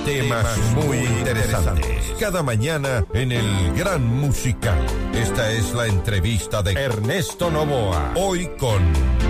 temas muy interesantes. Cada mañana en el Gran Musical. Esta es la entrevista de Ernesto Novoa. Hoy con...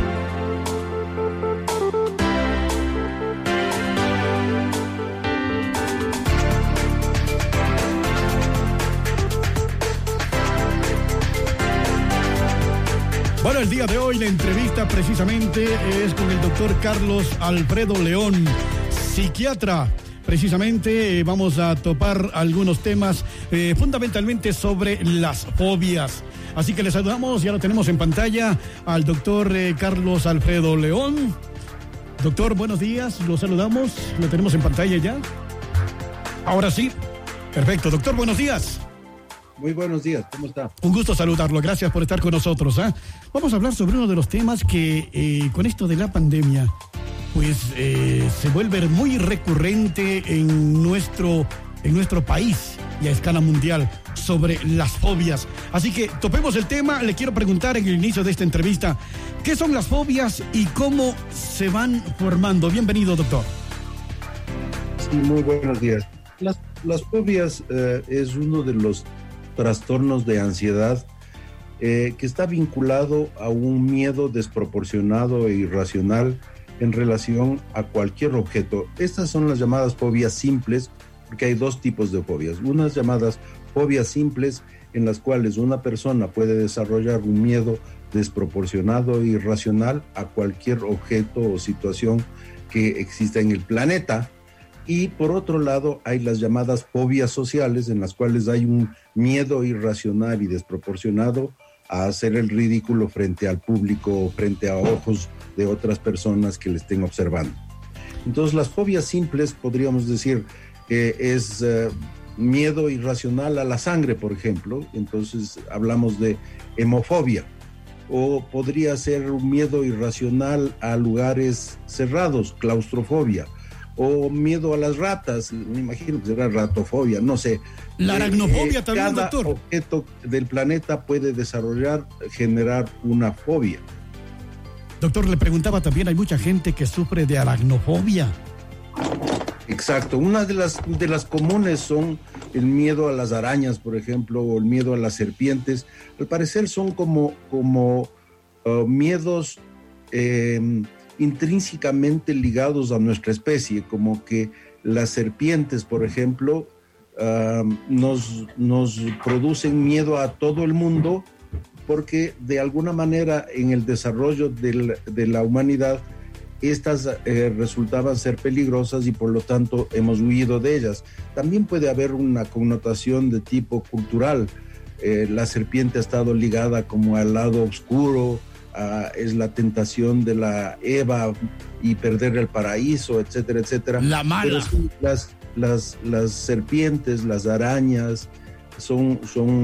Bueno, el día de hoy la entrevista precisamente es con el doctor Carlos Alfredo León, psiquiatra. Precisamente vamos a topar algunos temas fundamentalmente sobre las fobias. Así que les saludamos, ya lo tenemos en pantalla, al doctor Carlos Alfredo León. Doctor, buenos días, lo saludamos, lo tenemos en pantalla ya. Ahora sí, perfecto. Doctor, buenos días. Muy buenos días, ¿cómo está? Un gusto saludarlo, gracias por estar con nosotros. Vamos a hablar sobre uno de los temas que con esto de la pandemia, pues se vuelve muy recurrente en nuestro país y a escala mundial, sobre las fobias. Así que topemos el tema. Le quiero preguntar en el inicio de esta entrevista, ¿qué son las fobias y cómo se van formando? Bienvenido, doctor. Sí, muy buenos días. Las fobias es uno de los trastornos de ansiedad que está vinculado a un miedo desproporcionado e irracional en relación a cualquier objeto. Estas son las llamadas fobias simples, porque hay dos tipos de fobias. Unas llamadas fobias simples, en las cuales una persona puede desarrollar un miedo desproporcionado e irracional a cualquier objeto o situación que exista en el planeta. Y por otro lado, hay las llamadas fobias sociales, en las cuales hay un miedo irracional y desproporcionado a hacer el ridículo frente al público, frente a ojos de otras personas que le estén observando. Entonces, las fobias simples, podríamos decir que es miedo irracional a la sangre, por ejemplo. Entonces, hablamos de hemofobia. O podría ser un miedo irracional a lugares cerrados, claustrofobia. O miedo a las ratas, me imagino que será ratofobia, no sé. La aracnofobia también, doctor. Cada objeto del planeta puede generar una fobia. Doctor, le preguntaba también, hay mucha gente que sufre de aracnofobia. Exacto, una de las comunes son el miedo a las arañas, por ejemplo, o el miedo a las serpientes. Al parecer son como miedos intrínsecamente ligados a nuestra especie, como que las serpientes, por ejemplo, nos producen miedo a todo el mundo, porque de alguna manera en el desarrollo de la humanidad estas resultaban ser peligrosas y por lo tanto hemos huido de ellas. También puede haber una connotación de tipo cultural. La serpiente ha estado ligada como al lado oscuro, es la tentación de la Eva y perder el paraíso, etcétera, etcétera. La mala. Pero sí, las serpientes, las arañas son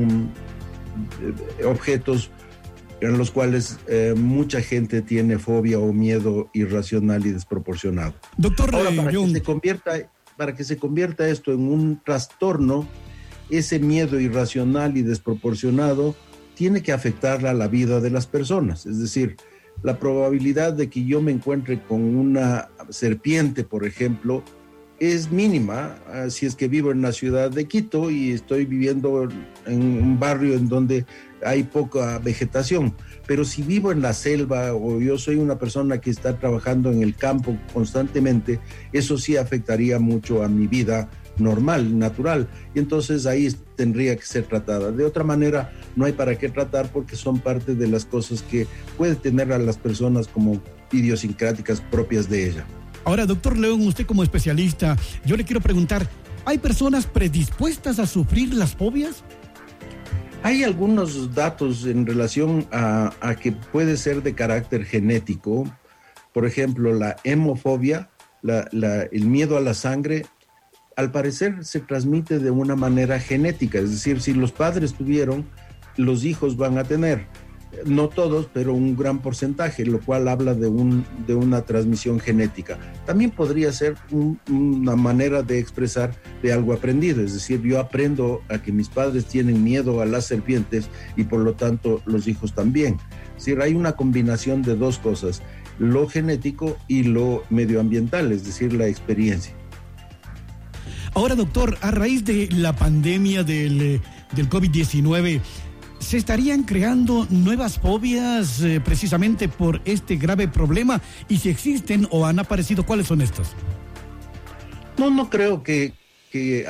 objetos en los cuales mucha gente tiene fobia o miedo irracional y desproporcionado. Doctor, ahora, para que se convierta esto en un trastorno, ese miedo irracional y desproporcionado tiene que afectar a la vida de las personas. Es decir, la probabilidad de que yo me encuentre con una serpiente, por ejemplo, es mínima si es que vivo en la ciudad de Quito y estoy viviendo en un barrio en donde hay poca vegetación. Pero si vivo en la selva o yo soy una persona que está trabajando en el campo constantemente, eso sí afectaría mucho a mi vida normal, natural, y entonces ahí tendría que ser tratada. De otra manera, no hay para qué tratar, porque son parte de las cosas que puede tener a las personas como idiosincráticas propias de ella. Ahora, doctor León, usted como especialista, yo le quiero preguntar, ¿hay personas predispuestas a sufrir las fobias? Hay algunos datos en relación a que puede ser de carácter genético. Por ejemplo, la hemofobia, el miedo a la sangre, al parecer se transmite de una manera genética, es decir, si los padres tuvieron, los hijos van a tener. No todos, pero un gran porcentaje, lo cual habla de una transmisión genética. También podría ser una manera de expresar de algo aprendido, es decir, yo aprendo a que mis padres tienen miedo a las serpientes y por lo tanto los hijos también. Es decir, hay una combinación de dos cosas, lo genético y lo medioambiental, es decir, la experiencia. Ahora, doctor, a raíz de la pandemia del COVID-19, ¿se estarían creando nuevas fobias precisamente por este grave problema? Y si existen o han aparecido, ¿cuáles son estas? No creo que se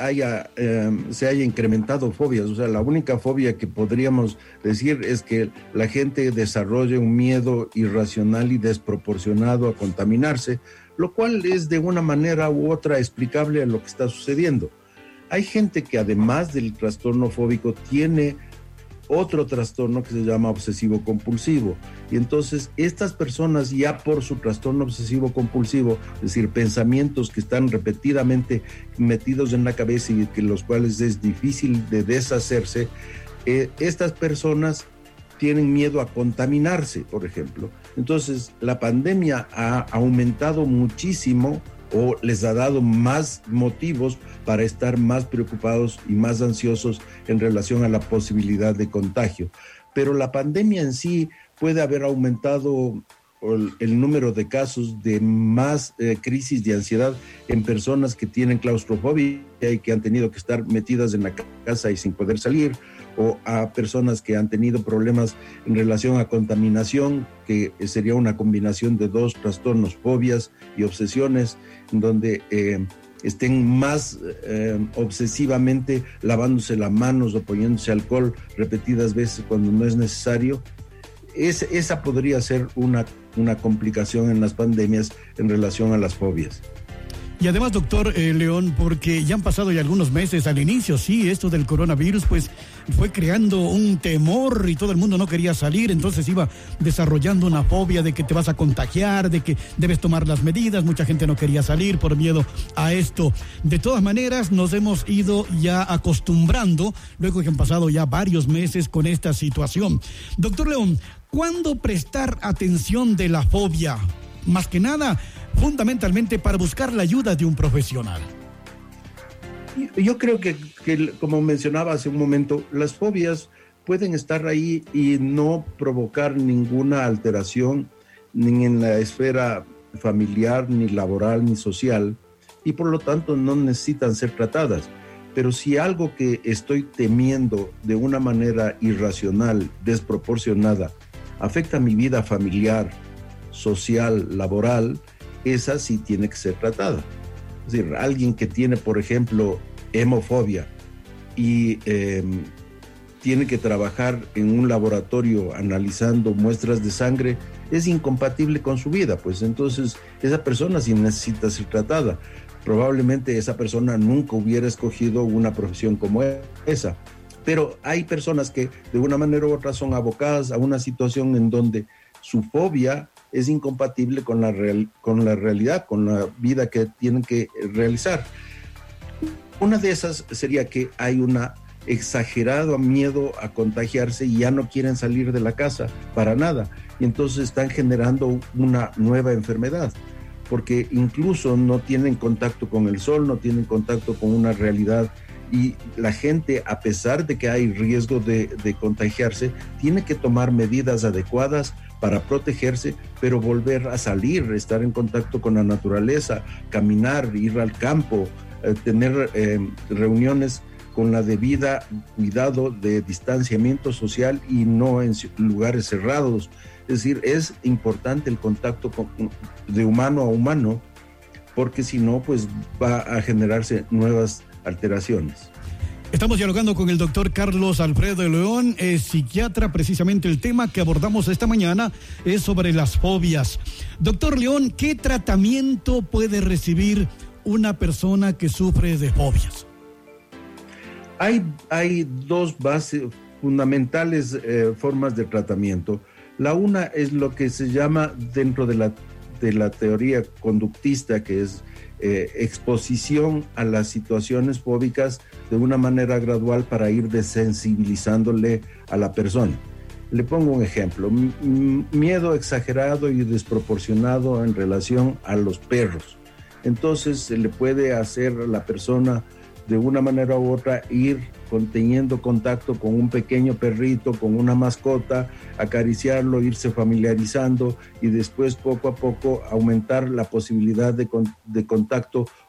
haya incrementado fobias. O sea, la única fobia que podríamos decir es que la gente desarrolle un miedo irracional y desproporcionado a contaminarse, lo cual es de una manera u otra explicable a lo que está sucediendo. Hay gente que además del trastorno fóbico tiene otro trastorno que se llama obsesivo compulsivo, y entonces estas personas ya por su trastorno obsesivo compulsivo, es decir, pensamientos que están repetidamente metidos en la cabeza y que los cuales es difícil de deshacerse, estas personas tienen miedo a contaminarse, por ejemplo. Entonces la pandemia ha aumentado muchísimo o les ha dado más motivos para estar más preocupados y más ansiosos en relación a la posibilidad de contagio. Pero la pandemia en sí puede haber aumentado el número de casos de más crisis de ansiedad en personas que tienen claustrofobia y que han tenido que estar metidas en la casa y sin poder salir, o a personas que han tenido problemas en relación a contaminación, que sería una combinación de dos trastornos, fobias y obsesiones, en donde estén más obsesivamente lavándose las manos o poniéndose alcohol repetidas veces cuando no es necesario. Esa podría ser una complicación en las pandemias en relación a las fobias. Y además, doctor León, porque ya han pasado ya algunos meses, al inicio, sí, esto del coronavirus, pues fue creando un temor y todo el mundo no quería salir, entonces iba desarrollando una fobia de que te vas a contagiar, de que debes tomar las medidas, mucha gente no quería salir por miedo a esto. De todas maneras, nos hemos ido ya acostumbrando, luego que han pasado ya varios meses con esta situación. Doctor León, ¿cuándo prestar atención de la fobia? Más que nada, fundamentalmente para buscar la ayuda de un profesional. Yo creo que como mencionaba hace un momento, las fobias pueden estar ahí y no provocar ninguna alteración ni en la esfera familiar, ni laboral, ni social, y por lo tanto no necesitan ser tratadas. Pero si algo que estoy temiendo de una manera irracional, desproporcionada, afecta mi vida familiar, social, laboral, esa sí tiene que ser tratada. Es decir, alguien que tiene, por ejemplo, hemofobia y tiene que trabajar en un laboratorio analizando muestras de sangre, es incompatible con su vida, pues entonces esa persona sí necesita ser tratada. Probablemente esa persona nunca hubiera escogido una profesión como esa, pero hay personas que de una manera u otra son abocadas a una situación en donde su fobia es incompatible con la realidad, con la vida que tienen que realizar. Una de esas sería que hay un exagerado miedo a contagiarse y ya no quieren salir de la casa para nada, y entonces están generando una nueva enfermedad, porque incluso no tienen contacto con el sol, no tienen contacto con una realidad, y la gente, a pesar de que hay riesgo de contagiarse, tiene que tomar medidas adecuadas para protegerse, pero volver a salir, estar en contacto con la naturaleza, caminar, ir al campo, tener reuniones con la debida cuidado de distanciamiento social y no en lugares cerrados. Es decir, es importante el contacto de humano a humano, porque si no, pues va a generarse nuevas alteraciones. Estamos dialogando con el doctor Carlos Alfredo León, es psiquiatra. Precisamente el tema que abordamos esta mañana es sobre las fobias. Doctor León, ¿qué tratamiento puede recibir una persona que sufre de fobias? Hay dos bases fundamentales, formas de tratamiento. La una es lo que se llama dentro de la teoría conductista, que es exposición a las situaciones fóbicas de una manera gradual para ir desensibilizándole a la persona. Le pongo un ejemplo: miedo exagerado y desproporcionado en relación a los perros. Entonces se le puede hacer a la persona de una manera u otra ir teniendo contacto con un pequeño perrito, con una mascota, acariciarlo, irse familiarizando y después poco a poco aumentar la posibilidad de contacto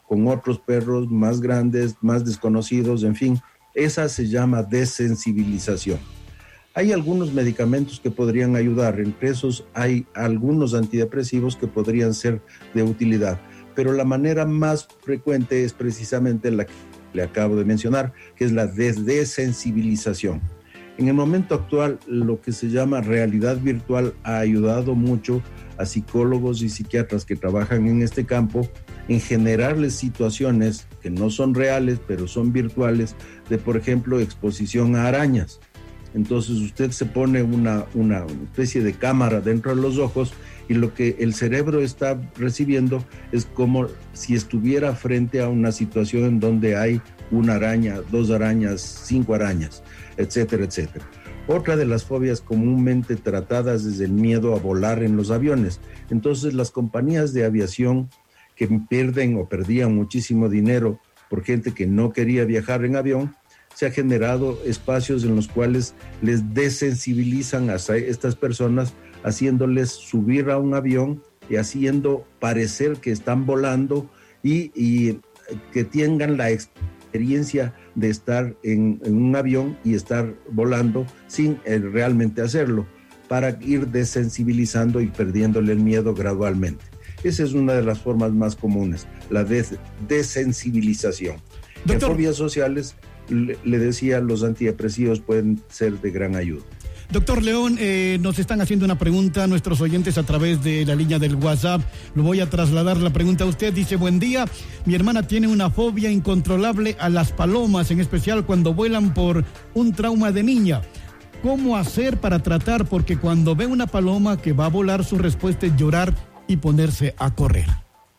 con otros perros más grandes, más desconocidos, en fin, esa se llama desensibilización. Hay algunos medicamentos que podrían ayudar, entre esos hay algunos antidepresivos que podrían ser de utilidad, pero la manera más frecuente es precisamente la que le acabo de mencionar, que es la desensibilización. En el momento actual, lo que se llama realidad virtual ha ayudado mucho a psicólogos y psiquiatras que trabajan en este campo en generarles situaciones que no son reales, pero son virtuales, de, por ejemplo, exposición a arañas. Entonces usted se pone una especie de cámara dentro de los ojos y lo que el cerebro está recibiendo es como si estuviera frente a una situación en donde hay una araña, 2 arañas, 5 arañas, etcétera, etcétera. Otra de las fobias comúnmente tratadas es el miedo a volar en los aviones. Entonces las compañías de aviación que pierden o perdían muchísimo dinero por gente que no quería viajar en avión, se ha generado espacios en los cuales les desensibilizan a estas personas, haciéndoles subir a un avión y haciendo parecer que están volando y que tengan la experiencia de estar en un avión y estar volando sin realmente hacerlo, para ir desensibilizando y perdiéndole el miedo gradualmente. Esa es una de las formas más comunes, la desensibilización. Doctor, en fobias sociales, le decía, los antidepresivos pueden ser de gran ayuda. Doctor León, nos están haciendo una pregunta nuestros oyentes a través de la línea del WhatsApp. Lo voy a trasladar la pregunta a usted. Dice: buen día, mi hermana tiene una fobia incontrolable a las palomas, en especial cuando vuelan, por un trauma de niña. ¿Cómo hacer para tratar? Porque cuando ve una paloma que va a volar, su respuesta es llorar y ponerse a correr.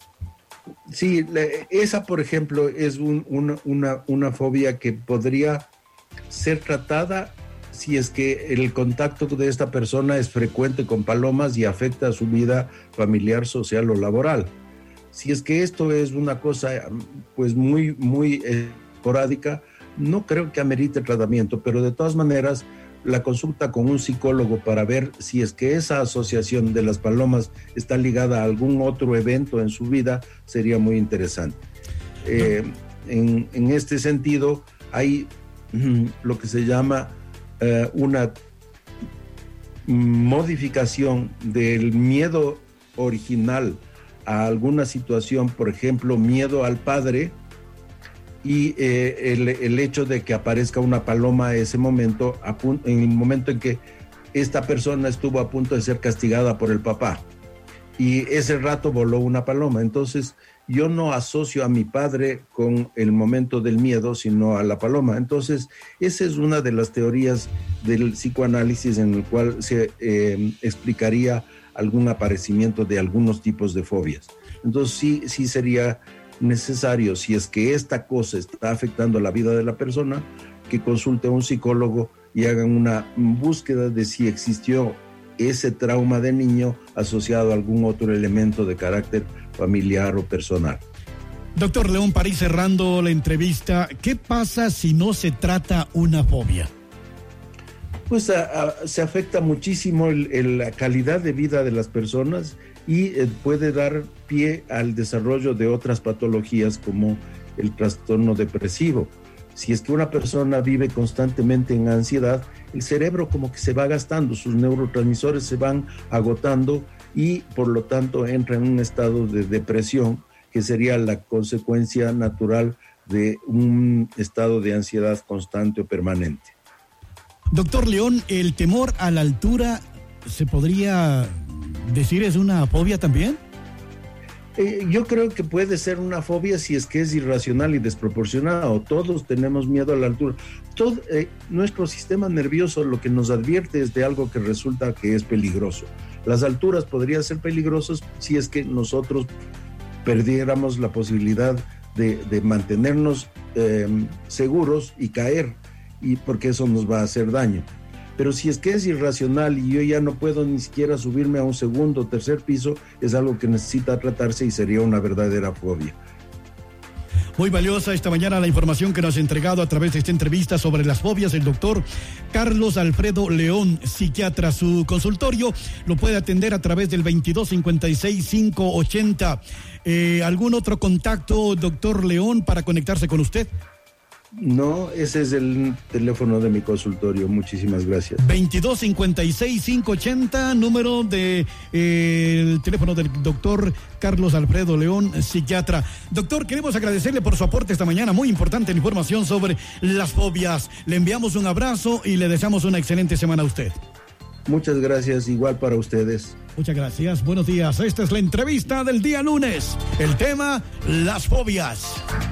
Sí, esa, por ejemplo, es una fobia que podría ser tratada si es que el contacto de esta persona es frecuente con palomas y afecta a su vida familiar, social o laboral. Si es que esto es una cosa pues muy esporádica, no creo que amerite tratamiento, pero de todas maneras la consulta con un psicólogo para ver si es que esa asociación de las palomas está ligada a algún otro evento en su vida sería muy interesante. En este sentido, hay lo que se llama una modificación del miedo original a alguna situación, por ejemplo, miedo al padre, y el hecho de que aparezca una paloma en ese momento, en el momento en que esta persona estuvo a punto de ser castigada por el papá, y ese rato voló una paloma. Entonces yo no asocio a mi padre con el momento del miedo, sino a la paloma. Entonces esa es una de las teorías del psicoanálisis en el cual se explicaría algún aparecimiento de algunos tipos de fobias. Entonces sí sería necesario, si es que esta cosa está afectando la vida de la persona, que consulte a un psicólogo y hagan una búsqueda de si existió ese trauma de niño asociado a algún otro elemento de carácter familiar o personal. Doctor León, para ir cerrando la entrevista, ¿qué pasa si no se trata una fobia? Pues se afecta muchísimo la calidad de vida de las personas y puede dar pie al desarrollo de otras patologías como el trastorno depresivo. Si es que una persona vive constantemente en ansiedad, el cerebro como que se va gastando, sus neurotransmisores se van agotando y por lo tanto entra en un estado de depresión, que sería la consecuencia natural de un estado de ansiedad constante o permanente. Doctor León, ¿el temor a la altura se podría decir es una fobia también? Yo creo que puede ser una fobia si es que es irracional y desproporcionado. Todos tenemos miedo a la altura. Nuestro sistema nervioso lo que nos advierte es de algo que resulta que es peligroso. Las alturas podrían ser peligrosas si es que nosotros perdiéramos la posibilidad de mantenernos seguros y caer, y porque eso nos va a hacer daño. Pero si es que es irracional y yo ya no puedo ni siquiera subirme a un segundo o tercer piso, es algo que necesita tratarse y sería una verdadera fobia. Muy valiosa esta mañana la información que nos ha entregado a través de esta entrevista sobre las fobias el doctor Carlos Alfredo León, psiquiatra. Su consultorio lo puede atender a través del 2256-580. ¿Algún otro contacto, doctor León, para conectarse con usted? No, ese es el teléfono de mi consultorio. Muchísimas gracias. 2256-580, número de el teléfono del doctor Carlos Alfredo León, psiquiatra. Doctor, queremos agradecerle por su aporte esta mañana, muy importante la información sobre las fobias. Le enviamos un abrazo y le deseamos una excelente semana a usted. Muchas gracias, igual para ustedes. Muchas gracias, buenos días. Esta es la entrevista del día lunes. El tema, las fobias.